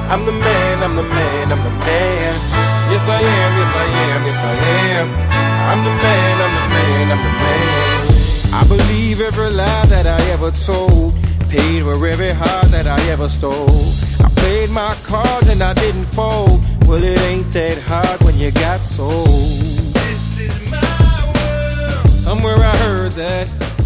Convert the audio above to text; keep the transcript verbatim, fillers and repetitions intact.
I'm the man, I'm the man, I'm the man. Yes I am, yes I am, yes I am. I'm the man, I'm the man, I'm the man. I believe every lie that I ever told, paid for every heart that I ever stole. I played my cards and I didn't fold. Well, it ain't that hard when you got sold. This is my world. Somewhere I heard that